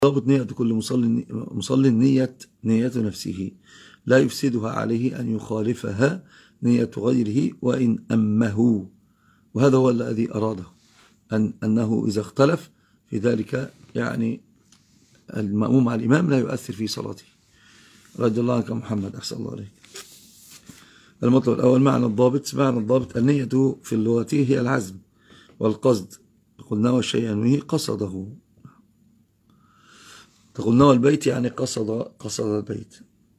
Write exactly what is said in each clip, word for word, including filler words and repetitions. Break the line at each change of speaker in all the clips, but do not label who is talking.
ضابط نية كل مصلي مصلي نية نية نفسه لا يفسدها عليه أن يخالفها نية غيره وإن أمه. وهذا هو الذي أراده، أن أنه إذا اختلف في ذلك يعني المأموم على الإمام لا يؤثر في صلاته. رضي الله عنك محمد، أحسن الله عليك. المطلب الأول معنى الضابط. معنى الضابط النية في اللغة هي العزم والقصد. قلنا والشيء ينويه قصده. قلنا البيت يعني قصد قصد البيت.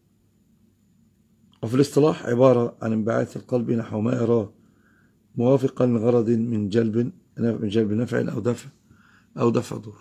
وفي الاصطلاح عبارة عن انبعاث القلب نحو ما يراه موافقا لغرض من جلب من جلب نفع أو دفع أو دفع ضر.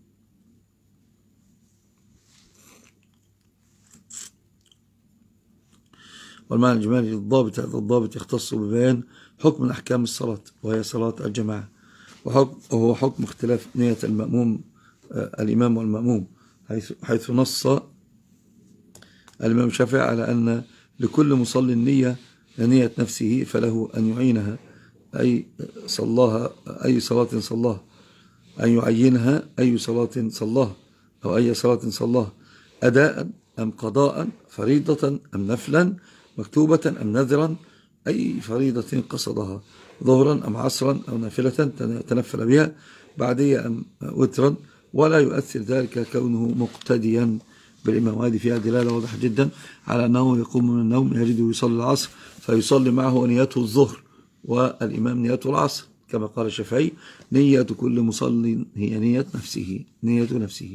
والمعنى الإجمالي للضابط هذا الضابط يختص ببيان حكم من أحكام الصلاة وهي صلاة الجماعة، وحكم وهو حكم اختلاف نية المأموم الإمام والمأموم، حيث حيث نص الإمام الشافعي على أن لكل مصلي النية نية نفسه فله أن يعينها، أي صلاها أي صلاة صلاها، أن يعينها أي صلاة صلاها أو أي صلاة صلاها أداء أم قضاء، فريضة أم نفلا، مكتوبة أم نذرا، أي فريضة قصدها، ظهرا أم عصرا أو نافلة تنفل بها، بعدية أم وترا، ولا يؤثر ذلك كونه مقتديا بالإمام. وهذه فيها دلالة واضحة جدا على أنه يقوم من النوم يجد يصلي العصر فيصلي معه نيته الظهر والإمام نيته العصر، كما قال الشافعي نية كل مصلي هي نية نفسه نية نفسه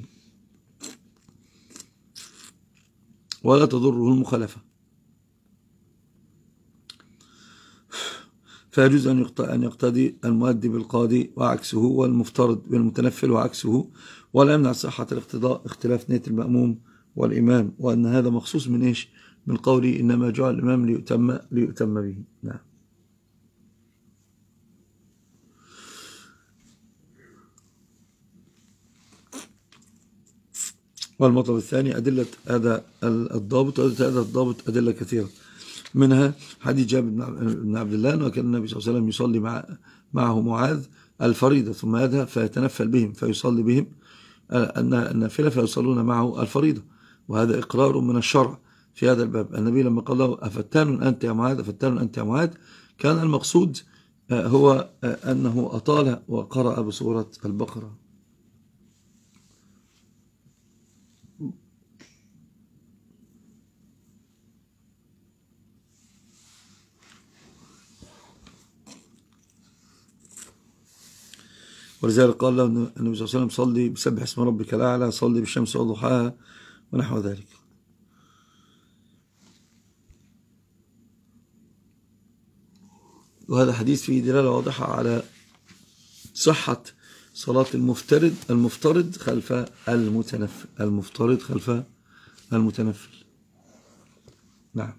ولا تضره المخالفة. فيجوز أن يقتدي المؤدي بالقاضي وعكسه، والمفترض بالمتنفل وعكسه، ولا يمنع صحة الاقتضاء اختلاف نية المأموم والإمام، وأن هذا مخصوص من إيش؟ من قولي إنما جعل الإمام ليؤتم, ليؤتم به. نعم. والمطلب الثاني أدلة هذا الضابط. وأدلة هذا الضابط أدلة كثيرة، منها حديث جابر بن عبد الله وكان النبي صلى الله عليه وسلم يصلي مع معه معاذ الفريضة ثم يذهب فيتنفل بهم فيصلي بهم النافلة فيصلون معه الفريضة، وهذا إقرار من الشرع في هذا الباب. النبي لما قال له أفتان أنت يا معاذ أفتان أنت يا معاذ، كان المقصود هو أنه أطال وقرأ بسورة البقرة. ولذلك قال له النبي صلى الله عليه وسلم صلي بسبح اسم ربك الأعلى، صلي بالشمس وضحاها ونحو ذلك. وهذا حديث فيه دلالة واضحة على صحة صلاة المفترض المفترض خلف المتنفل المفترض خلف المتنفل. نعم.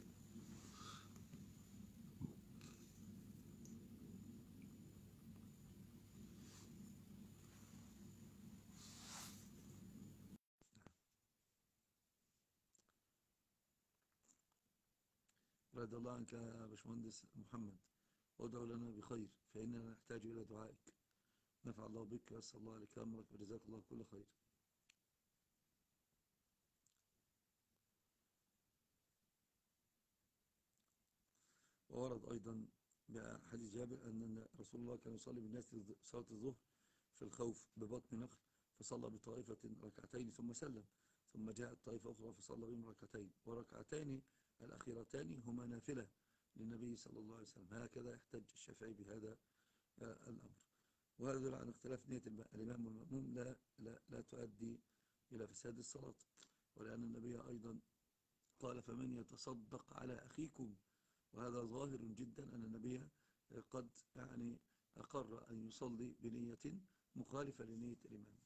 رضي الله عنك يا باشمهندس محمد، وادعو لنا بخير فإننا نحتاج إلى دعائك. نفع الله بك وأسأل الله لك أمرك وجزاك الله كل خير. وورد أيضا بحديث جابر أن رسول الله كان يصلي بالناس صلاة الظهر في الخوف ببطن نخل، فصلى بطائفة ركعتين ثم سلم، ثم جاءت طائفة أخرى فصلى بهم ركعتين، وركعتين الأخيرتان هما نافلة للنبي صلى الله عليه وسلم. هكذا يحتج الشافعي بهذا الأمر. وهذا يدل عن اختلاف نية الإمام والمأموم لا, لا, لا تؤدي إلى فساد الصلاة، ولأن النبي أيضا قال فمن يتصدق على أخيكم، وهذا ظاهر جدا أن النبي قد يعني أقر أن يصلي بنية مخالفة لنية الإمام.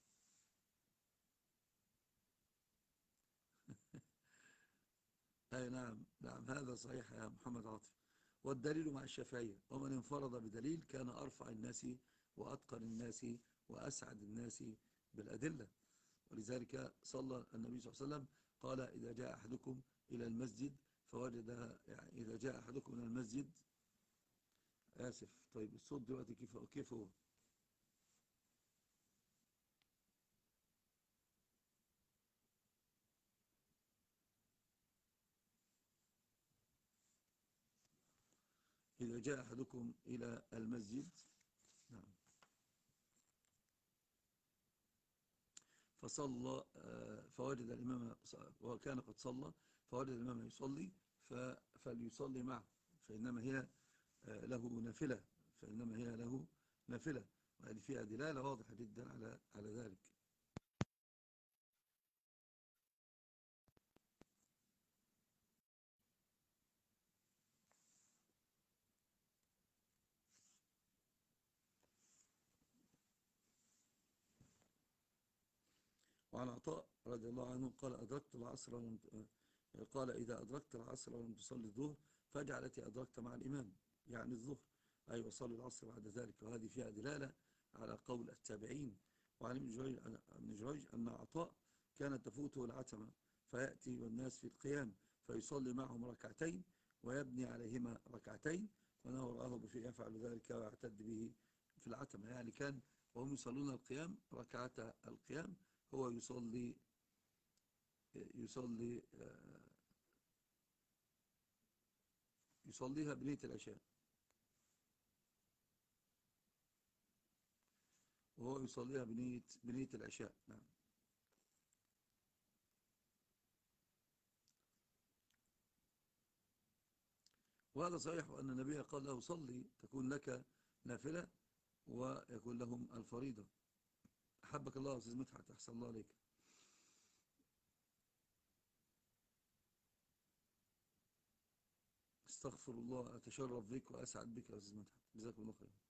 أي نعم نعم هذا صحيح يا محمد عاطف. والدليل مع الشافعية ومن انفرد بدليل كان أرفع الناس وأتقن الناس وأسعد الناس بالأدلة. ولذلك صلى النبي صلى الله عليه وسلم قال إذا جاء أحدكم إلى المسجد فوجدها، يعني إذا جاء أحدكم إلى المسجد. آسف، طيب الصوت دلوقتي كيف كيف هو؟ إذا جاء أحدكم إلى المسجد، نعم، فصلى فوجد الإمام وكان قد صلى، فوجد الإمام يصلي فليصلي معه، فإنما هي له نافلة، فإنما هي له نافلة. وهذه فيها دلالة واضحة جدا على على ذلك. وعن عطاء رضي الله عنه قال أدركت العصر ولم قال إذا أدركت العصر ولم تصلي الظهر فاجعل التي أدركت مع الإمام، يعني الظهر، أي وصلي العصر بعد ذلك. وهذه فيها دلالة على قول التابعين. وعن ابن جريج أن عطاء كانت تفوته العتمة فيأتي والناس في القيام فيصلي معهم ركعتين ويبني عليهما ركعتين، وأنه رآه بشيء يفعل ذلك ويعتد به في العتمة، يعني كان وهم يصلون القيام ركعة القيام هو يصلي يصلي يصليها بنية العشاء، وهو يصليها بنية بنية العشاء. نعم. وهذا صحيح أن النبي قال له صلي تكون لك نافلة ويكون لهم الفريضة. أحبك الله أستاذ مدحت، أحسن الله عليك. استغفر الله، أتشرف بك وأسعد بك يا أستاذ مدحت، جزاكم الله خير.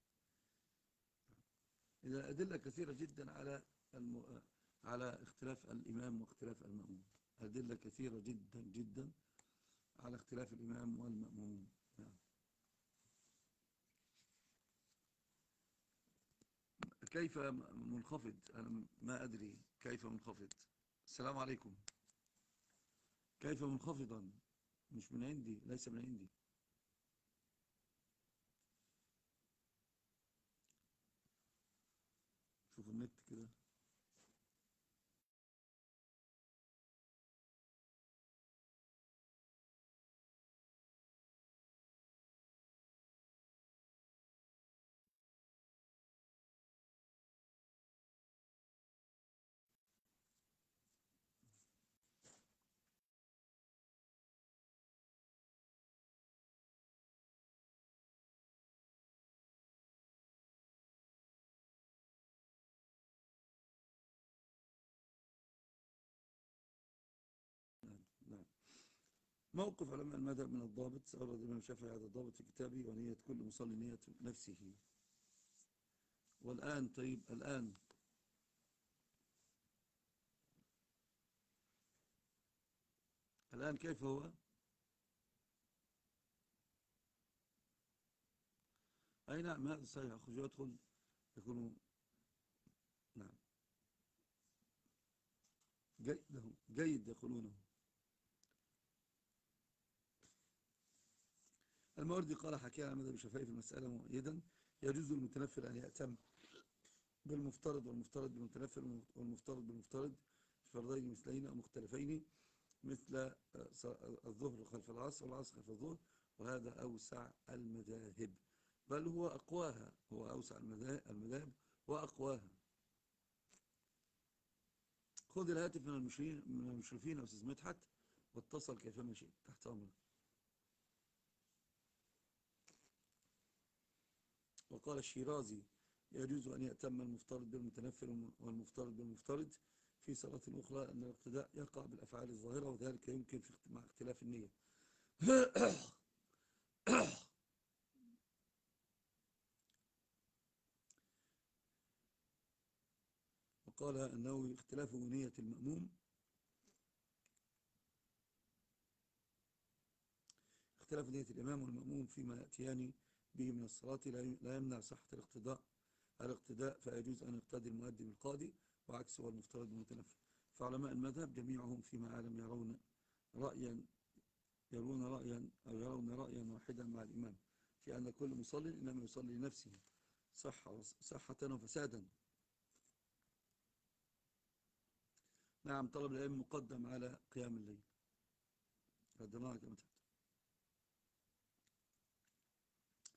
إذا أدلة كثيرة جدا على الم... على اختلاف الإمام واختلاف المأموم، أدلة كثيرة جدا جدا على اختلاف الإمام والمأموم. نعم. كيف منخفض؟ أنا ما أدري كيف منخفض. السلام عليكم. كيف منخفضا؟ مش من عندي، ليس من عندي. شوف النت كده. نعم. نعم. موقف علماء المذهب من الضابط. أورد الإمام الشافعي هذا الضابط في كتابه: ونية كل مصلي نية نفسه. والآن طيب الآن الآن كيف هو؟ أي نعم، هذا صحيح. أخرج ويدخل يكون. نعم. جيد جيد يقولونه. الماوردي قال حكى على مذهب الشافعي في المسألة مؤيدا: يجوز للمتنفل أن يأتم بالمفترض والمفترض بالمتنفل والمفترض بالمفترض في فرضين مثلين أو مختلفين، مثل الظهر خلف العصر والعصر خلف الظهر. وهذا أوسع المذاهب، بل هو أقواها، هو أوسع المذاهب وأقواها. خذ الهاتف من المشرفين من المشرفين يا أستاذ مدحت واتصل كيفما شئت، تحت أمرك. وقال الشيرازي: يجوز أن يأتم المفترض بالمتنفل والمفترض بالمفترض في صلاة أخرى، أن الاقتداء يقع بالأفعال الظاهرة، وذلك يمكن مع اختلاف النية. وقال أنه اختلاف نية المأموم اختلاف نية الإمام والمأموم فيما يأتيان به من الصلاة لا يمنع صحة الاقتداء الاقتداء فيجوز أن يقتدي المؤدي بالقاضي، وعكسه المفترض بالمتنفل. فعلماء المذهب جميعهم فيما أعلم يرون رأيا يرون رأيا أو يرون رأيا واحدا مع الإمام في أن كل مصلي إنما يصلي لنفسه صحة صحة وفسادا. نعم، طلب العلم مقدم على قيام الليل. رد الله كما تحت.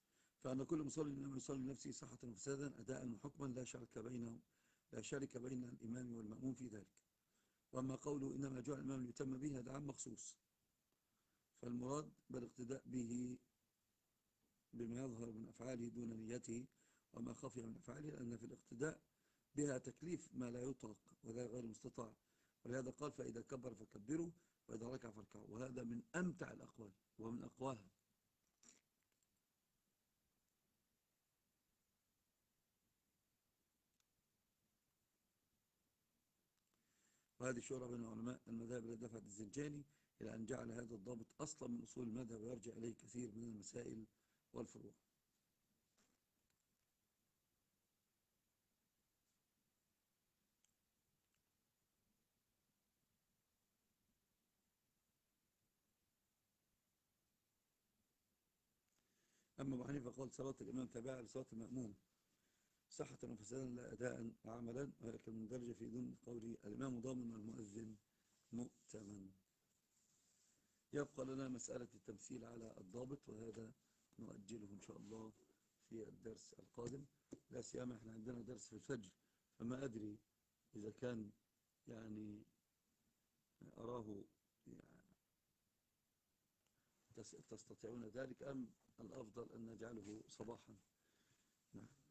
فأن كل مصلي إنما يصلي لنفسه صحة وفسادا أداء وحكما لا شرك بينه لا شرك بين الإمام والمأموم في ذلك. وأما قوله إنما جعل الإمام ليتم به هذا عام مخصوص، فالمراد بالاقتداء به بما يظهر من أفعاله دون نيته، وما خفي من أفعاله، لأن في الاقتداء بها تكليف ما لا يطلق وذا غير مستطاع. ولهذا قال فإذا كبر فكبروا وإذا ركع فاركعوا، وهذا من أمتع الأقوال ومن أقواها. وهذه الشهرة بين علماء المذاهب التي دفعت الزنجاني إلى أن جعل هذا الضابط أصلا من أصول المذهب ويرجع إليه كثير من المسائل والفروع. أما أبو حنيفة قال صلاة الإمام تابعة لصلاة المأموم صحة وفسادا لا أداء وعملا، ولكن من درجة في دون قول الإمام ضامن والمؤذن مؤتمن. يبقى لنا مسألة التمثيل على الضابط، وهذا نؤجله إن شاء الله في الدرس القادم، لا سيما احنا عندنا درس في الفجر، فما أدري إذا كان يعني أراه يعني تستطيعون ذلك أم الأفضل أن نجعله صباحا. نعم.